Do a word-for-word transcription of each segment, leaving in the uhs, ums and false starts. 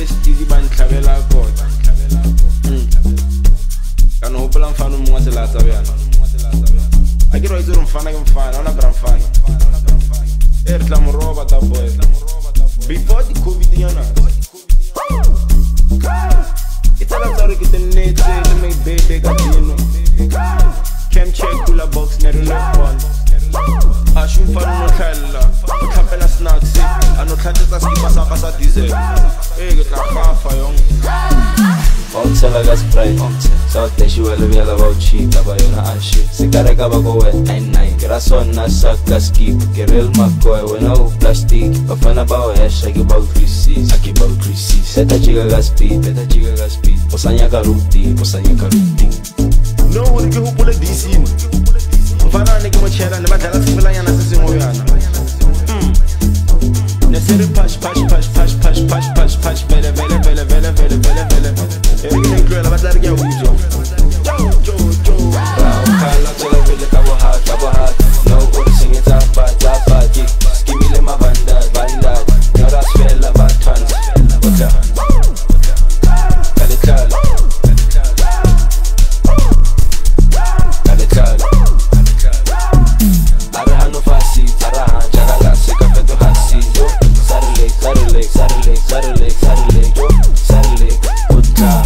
le stizi ba ntlhabela kota ka no hopola mfana mo wa tsela tsa bjana a ke re itse mfana ke mfana ona bra mfana e re tla mo roba ta boy before the covid yana it's all about get the net to make baby got you cam check kula box ne re lokon a shum fana no tlhalla tlhapela snacks ano tlhatsetsa skipa sa ka sa diesel e ke tla gafa yong Hotel gas spray, South Dashi wele vela bao cheap, aba yona anshi. Sikare ka bago wet nine nine, kira sona saka skip, kirel makoy wena u plastic. Bafana bao hash, aki bao three C's, aki bao three C's. Seta chiga gas speed, seta chiga gas speed. Posanya ka ruti, posanya ka ruti. No one ke hopole disin. Mfana ne ke mo chela ne badala sifela yana se sengwe yana. Ne sere pash pash pash pash pash pash pash pash vele vele vele vele vele vele vele. Everything girl, I'm about to get with you. Yo, yo, yo. Wow, kala tola vele kabo hard, kabo hard. No one sing it up, but up, but it. Skimmy le ma banda, banda. Yora svela batans. What's up? Kale kala. Kale kala. Arahan no fasi, arahan jagala se kafeto hasi. Yo, sarle, sarle, sarle, sarle, sarle, yo, sarle. What's up?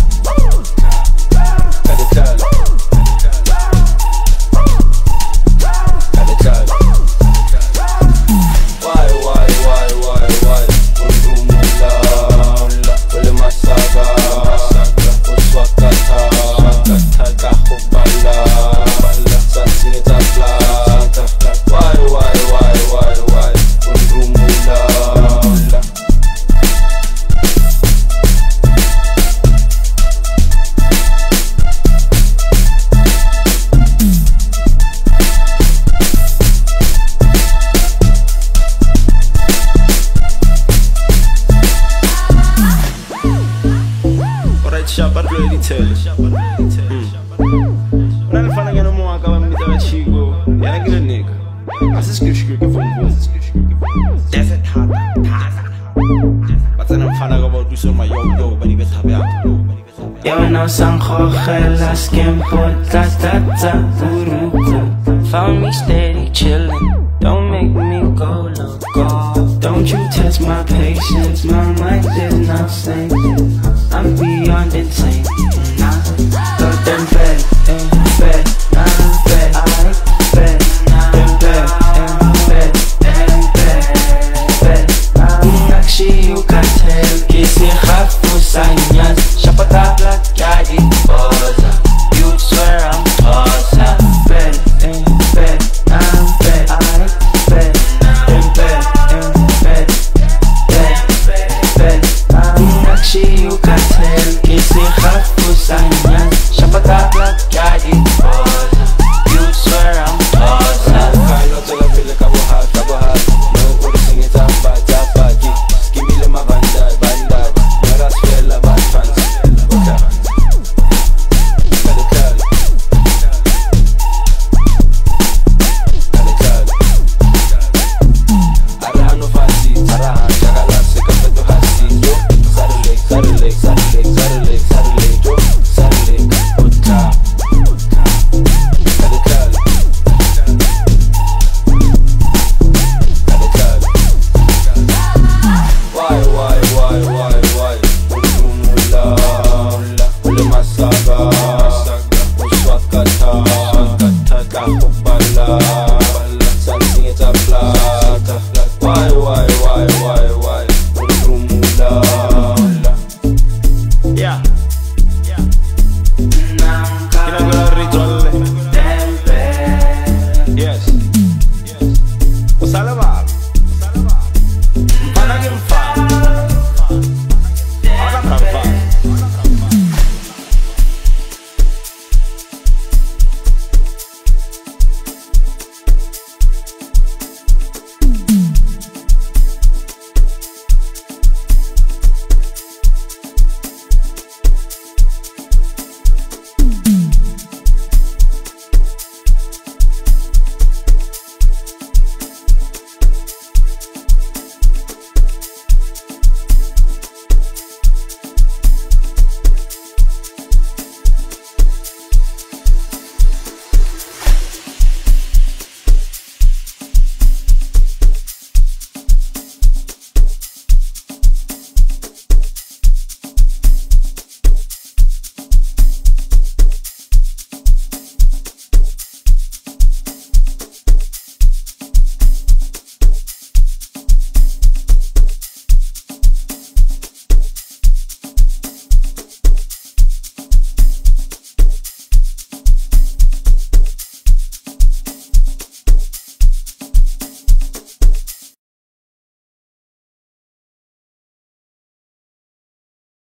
Shop at ready tell mm. When I find a more I got me that chico. Yeah, I get a nigga. I just skip skip from voice. Desert hot. But then I'm finding about do some my yo yo, but he better have out. Yo no san jorge skin por ta ta ta buruta. Found me steady chillin'. Don't make me go loco. Don't you test my patience. My mind is not sane. I'm beyond insane. Nah, got them bad, eh, bad.